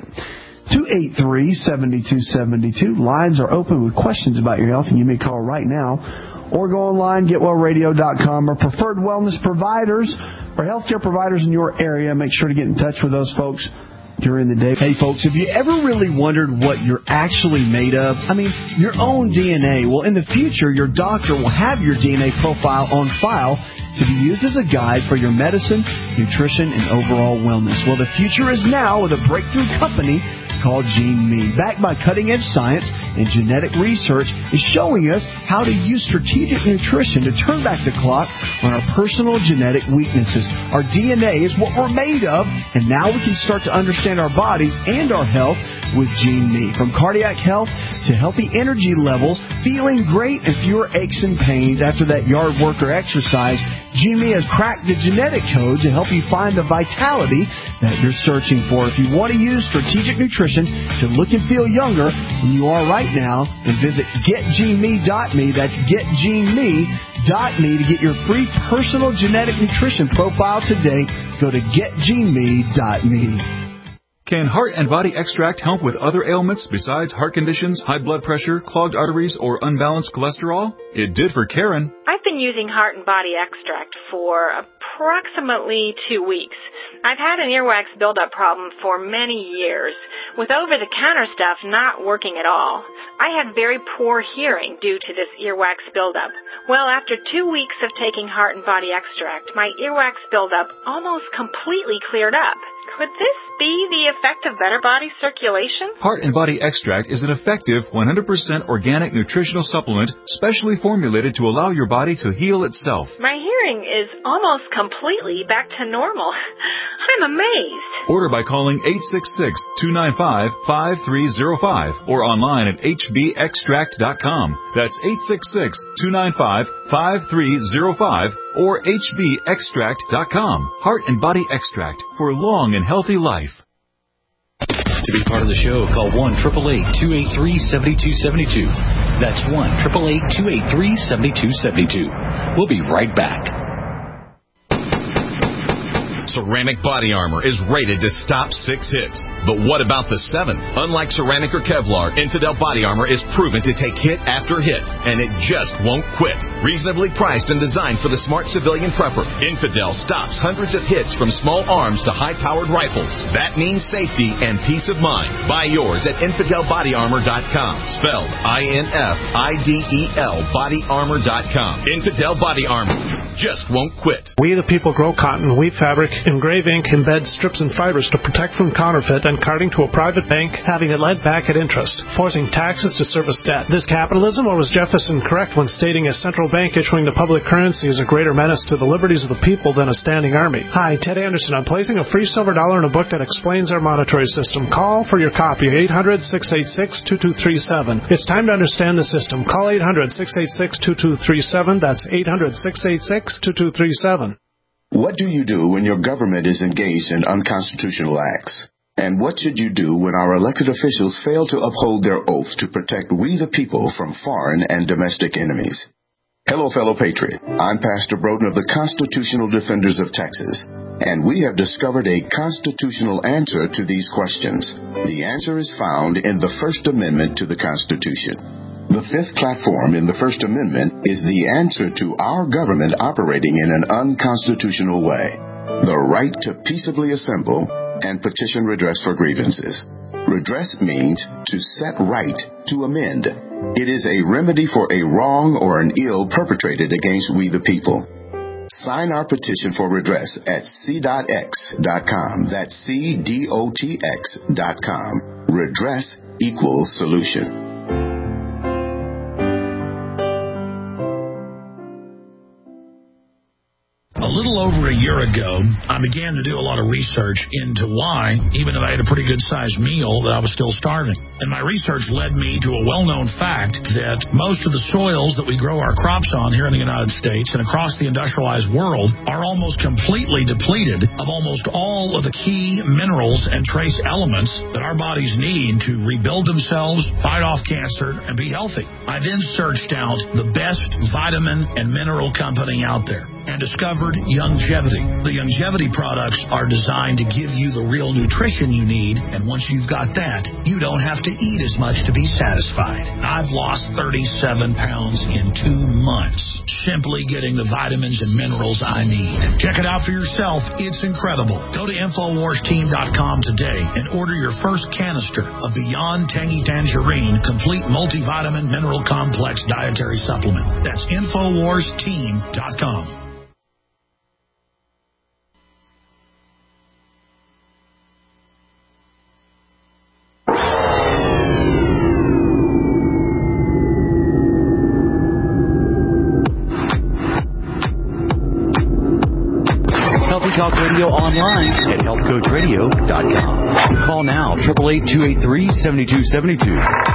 Speaker 4: 888-283-7272. Lines are open with questions about your health, and you may call right now. Or go online, getwellradio.com. Our preferred wellness providers or healthcare providers in your area. Make sure to get in touch with those folks. during the day. Hey, folks, have you ever really wondered what you're actually made of? I mean, your own DNA. Well, in the future, your doctor will have your DNA profile on file to be used as a guide for your medicine, nutrition, and overall wellness. Well, the future is now with a breakthrough company called GeneMe. Backed by cutting-edge science and genetic research, is showing us how to use strategic nutrition to turn back the clock on our personal genetic weaknesses. Our DNA is what we're made of, and now we can start to understand our bodies and our health with GeneMe. From cardiac health to healthy energy levels, feeling great and fewer aches and pains after that yard work or exercise, GeneMe has cracked the genetic code to help you find the vitality that you're searching for. If you want to use strategic nutrition to look and feel younger than you are right now, then visit getgene.me. That's getgene.me to get your free personal genetic nutrition profile today. Go to getgene.me.
Speaker 1: Can Heart and Body Extract help with other ailments besides heart conditions, high blood pressure, clogged arteries, or unbalanced cholesterol? It did for Karen.
Speaker 22: I've been using Heart and Body Extract for approximately 2 weeks. I've had an earwax buildup problem for many years, with over-the-counter stuff not working at all. I had very poor hearing due to this earwax buildup. Well, after 2 weeks of taking Heart and Body Extract, my earwax buildup almost completely cleared up. Could this be the effect of better body circulation?
Speaker 1: Heart and Body Extract is an effective 100% organic nutritional supplement specially formulated to allow your body to heal itself.
Speaker 22: My hearing is almost completely back to normal. I'm amazed.
Speaker 1: Order by calling 866-295-5305 or online at hbextract.com. That's 866-295-5305 or hbextract.com. Heart and Body Extract for long and healthy life.
Speaker 11: To be part of the show, call 1-888-283-7272. That's 1-888-283-7272. We'll be right back.
Speaker 23: Ceramic Body Armor is rated to stop 6 hits. But what about the 7th? Unlike ceramic or Kevlar, Infidel Body Armor is proven to take hit after hit, and it just won't quit. Reasonably priced and designed for the smart civilian prepper, Infidel stops hundreds of hits from small arms to high-powered rifles. That means safety and peace of mind. Buy yours at InfidelBodyArmor.com. Spelled INFIDEL BodyArmor.com. Infidel Body Armor just won't quit.
Speaker 5: We the people grow cotton, weave fabric, engrave ink, embed strips and fibers to protect from counterfeit and carting to a private bank, having it lent back at interest, forcing taxes to service debt. This capitalism, or was Jefferson correct when stating a central bank issuing the public currency is a greater menace to the liberties of the people than a standing army? Hi, Ted Anderson. I'm placing a free silver dollar in a book that explains our monetary system. Call for your copy, 800-686-2237. It's time to understand the system. Call 800-686-2237. That's 800-686-2237.
Speaker 24: What do you do when your government is engaged in unconstitutional acts? And what should you do when our elected officials fail to uphold their oath to protect we the people from foreign and domestic enemies? Hello, fellow patriot. I'm Pastor Broden of the Constitutional Defenders of Texas, and we have discovered a constitutional answer to these questions. The answer is found in the First Amendment to the Constitution. The fifth platform in the First Amendment is the answer to our government operating in an unconstitutional way. The right to peaceably assemble and petition redress for grievances. Redress means to set right, to amend. It is a remedy for a wrong or an ill perpetrated against we the people. Sign our petition for redress at c.x.com. That's c.dotx.com. Redress equals solution.
Speaker 25: A little over a year ago, I began to do a lot of research into why, even if I had a pretty good-sized meal, that I was still starving. And my research led me to a well-known fact that most of the soils that we grow our crops on here in the United States and across the industrialized world are almost completely depleted of almost all of the key minerals and trace elements that our bodies need to rebuild themselves, fight off cancer, and be healthy. I then searched out the best vitamin and mineral company out there and discovered Youngevity. The Youngevity products are designed to give you the real nutrition you need, and once you've got that, you don't have to to eat as much to be satisfied. I've lost 37 pounds in 2 months, simply getting the vitamins and minerals I need. Check it out for yourself. It's incredible. Go to InfoWarsTeam.com today and order your first canister of Beyond Tangy Tangerine Complete Multivitamin Mineral Complex Dietary Supplement. That's InfoWarsTeam.com.
Speaker 11: Talk Radio online at healthcoachradio.com. Call now, 888-283-7272.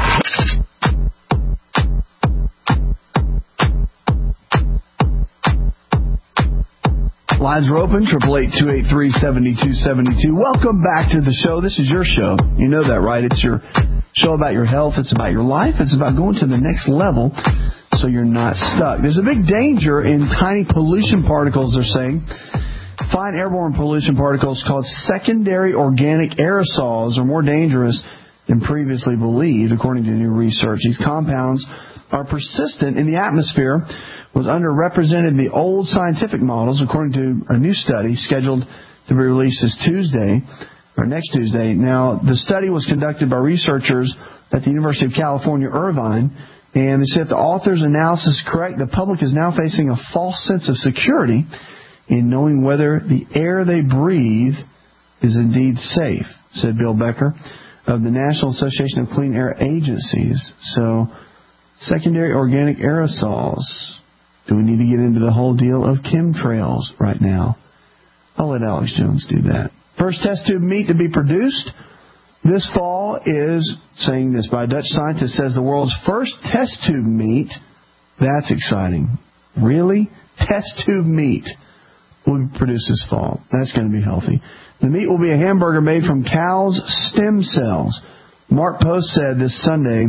Speaker 4: Lines are open, 888-283-7272. Welcome back to the show. This is your show. You know that, right? It's your show about your health. It's about your life. It's about going to the next level so you're not stuck. There's a big danger in tiny pollution particles, they're saying. Fine airborne pollution particles called secondary organic aerosols are more dangerous than previously believed, according to new research. These compounds are persistent in the atmosphere, was underrepresented in the old scientific models, according to a new study scheduled to be released next Tuesday. Now, the study was conducted by researchers at the University of California, Irvine, and they said the author's analysis is correct. The public is now facing a false sense of security in knowing whether the air they breathe is indeed safe, said Bill Becker of the National Association of Clean Air Agencies. So, secondary organic aerosols. Do we need to get into the whole deal of chemtrails right now? I'll let Alex Jones do that. First test tube meat to be produced this fall is, saying this by a Dutch scientist, says the world's first test tube meat. That's exciting. Really? Test tube meat will be produced this fall. That's going to be healthy. The meat will be a hamburger made from cows' stem cells. Mark Post said this Sunday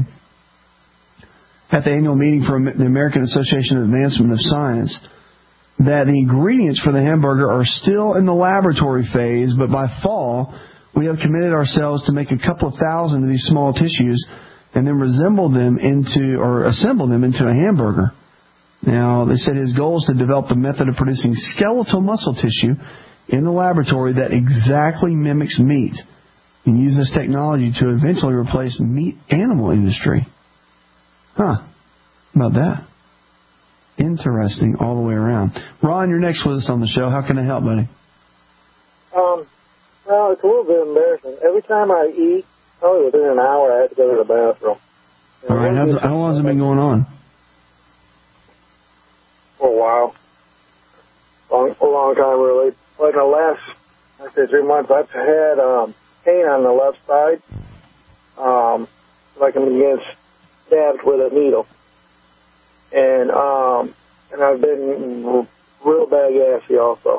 Speaker 4: at the annual meeting for the American Association of Advancement of Science that the ingredients for the hamburger are still in the laboratory phase, but by fall we have committed ourselves to make a couple of thousand of these small tissues and then assemble them into a hamburger. Now, they said his goal is to develop a method of producing skeletal muscle tissue in the laboratory that exactly mimics meat and use this technology to eventually replace meat animal industry. Huh. How about that? Interesting all the way around. Ron, you're next with us on the show. How can I help, buddy?
Speaker 3: Well, it's a little bit embarrassing. Every time I eat, probably within an hour, I have to go to the bathroom.
Speaker 4: All right. How long has it been going on?
Speaker 3: For a while. A long time, really. Like the last, 3 months, I've had pain on the left side. Like I'm getting stabbed with a needle. And I've been real bad gassy also.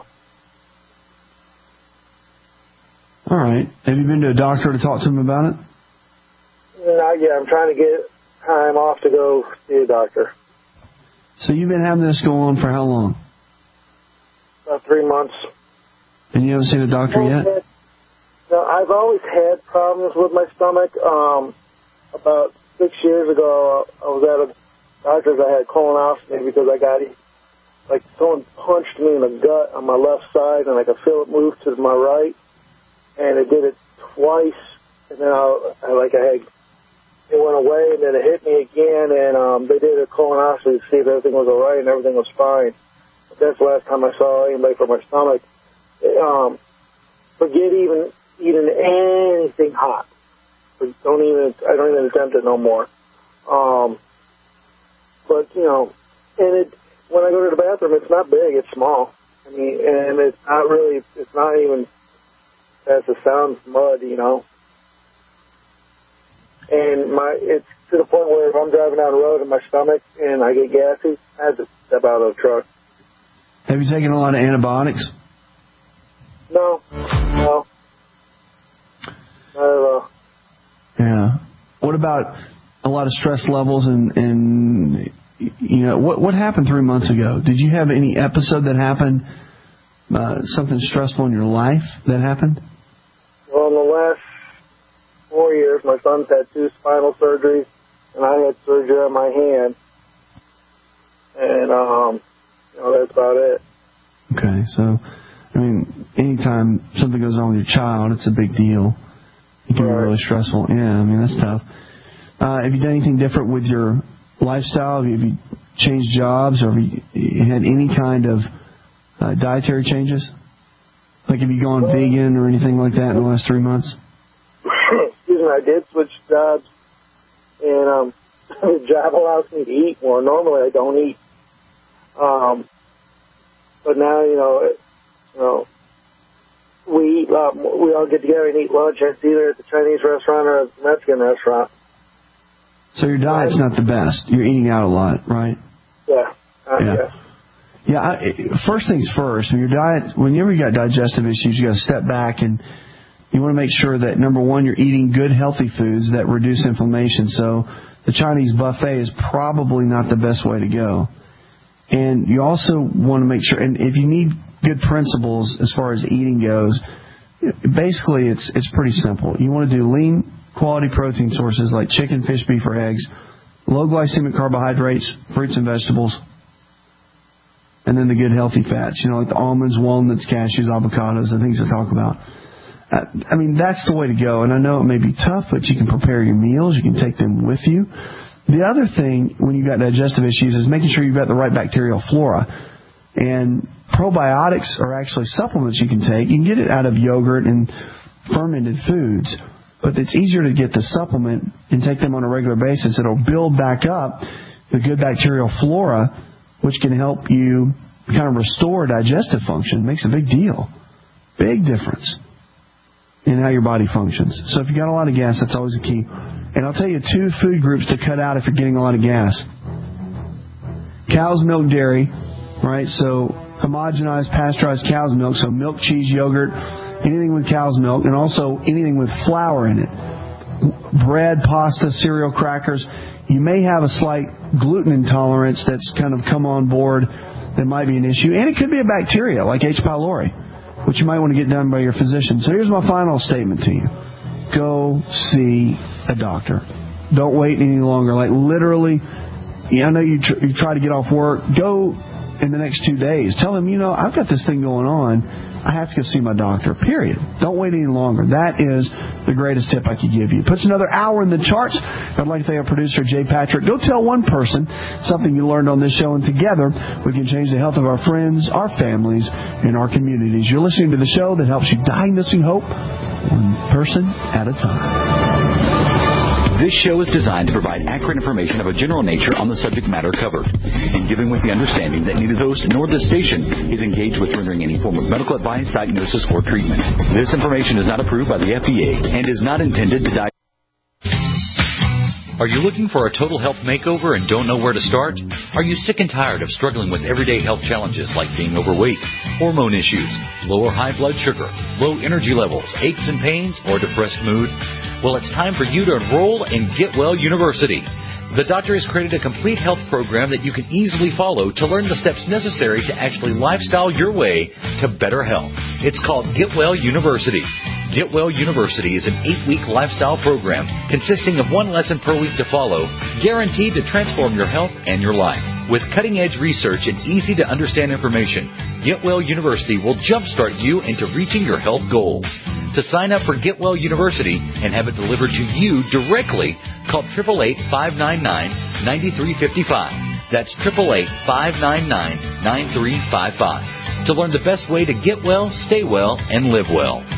Speaker 4: All right. Have you been to a doctor to talk to him about it?
Speaker 3: Not yet. I'm trying to get time off to go see a doctor.
Speaker 4: So you've been having this go on for how long?
Speaker 3: About 3 months.
Speaker 4: And you haven't seen a doctor yet?
Speaker 3: No, I've always had problems with my stomach. About 6 years ago, I was at a doctor's. I had colonoscopy because I got, like, someone punched me in the gut on my left side, and I could feel it move to my right. And it did it twice, and then it went away, and then it hit me again, and they did a colonoscopy to see if everything was all right, and everything was fine. But that's the last time I saw anybody for my stomach. Forget even eating anything hot. I don't even attempt it no more. But, and when I go to the bathroom, it's not big, it's small. I mean, and it's not even, that's the sound mud, And it's to the point where if I'm driving down the road in my stomach and I get gassy, I have to step out of the truck.
Speaker 4: Have you taken a lot of antibiotics?
Speaker 3: No. Not at all.
Speaker 4: Yeah. What about a lot of stress levels and what happened 3 months ago? Did you have any episode that happened, something stressful in your life that happened?
Speaker 3: Well, in the last 4 years, My son's had 2 spinal surgeries, and I had surgery on my hand. And, that's about it.
Speaker 4: Okay, so, I mean, anytime something goes wrong with your child, it's a big deal. It can be really stressful. Yeah, I mean, that's tough. Have you done anything different with your lifestyle? Have you changed jobs, or have you had any kind of dietary changes? Like, have you gone vegan or anything like that in the last 3 months?
Speaker 3: Excuse me, I did switch jobs, and the job allows me to eat more. Normally, I don't eat. But now, we eat. We all get together and eat lunch. It's either at the Chinese restaurant or at the Mexican restaurant.
Speaker 4: So your diet's not the best. You're eating out a lot, right?
Speaker 3: Yeah.
Speaker 4: First things first. Your diet, whenever you got digestive issues, you got to step back and you want to make sure that, number one, you're eating good, healthy foods that reduce inflammation. So the Chinese buffet is probably not the best way to go. And you also want to make sure, and if you need good principles as far as eating goes, basically it's pretty simple. You want to do lean, quality protein sources like chicken, fish, beef, or eggs, low glycemic carbohydrates, fruits and vegetables, and then the good healthy fats, like the almonds, walnuts, cashews, avocados, the things I talk about. I mean, that's the way to go. And I know it may be tough, but you can prepare your meals. You can take them with you. The other thing when you've got digestive issues is making sure you've got the right bacterial flora. And probiotics are actually supplements you can take. You can get it out of yogurt and fermented foods. But it's easier to get the supplement and take them on a regular basis. It'll build back up the good bacterial flora, which can help you kind of restore digestive function. It makes a big deal. Big difference in how your body functions. So if you got a lot of gas, that's always a key. And I'll tell you 2 food groups to cut out if you're getting a lot of gas. Cow's milk dairy, right? So homogenized, pasteurized cow's milk, so milk, cheese, yogurt, anything with cow's milk, and also anything with flour in it. Bread, pasta, cereal, crackers. You may have a slight gluten intolerance that's kind of come on board that might be an issue. And it could be a bacteria like H. pylori, which you might want to get done by your physician. So here's my final statement to you. Go see a doctor. Don't wait any longer. Like literally, I know you try to get off work. Go in the next 2 days. Tell them, I've got this thing going on. I have to go see my doctor, period. Don't wait any longer. That is the greatest tip I could give you. Puts another hour in the charts. I'd like to thank our producer, Jay Patrick. Go tell one person something you learned on this show, and together we can change the health of our friends, our families, and our communities. You're listening to the show that helps you diagnosing hope one person at a time.
Speaker 11: This show is designed to provide accurate information of a general nature on the subject matter covered, and given with the understanding that neither host nor this station is engaged with rendering any form of medical advice, diagnosis, or treatment. This information is not approved by the FDA and is not intended to diagnose.
Speaker 6: Are you looking for a total health makeover and don't know where to start? Are you sick and tired of struggling with everyday health challenges like being overweight, hormone issues, low or high blood sugar, low energy levels, aches and pains, or depressed mood? Well, it's time for you to enroll in Get Well University. The doctor has created a complete health program that you can easily follow to learn the steps necessary to actually lifestyle your way to better health. It's called Get Well University. Get Well University is an 8-week lifestyle program consisting of 1 lesson per week to follow, guaranteed to transform your health and your life. With cutting-edge research and easy-to-understand information, Get Well University will jumpstart you into reaching your health goals. To sign up for Get Well University and have it delivered to you directly, call 888-599-9355. That's 888-599-9355. To learn the best way to get well, stay well, and live well.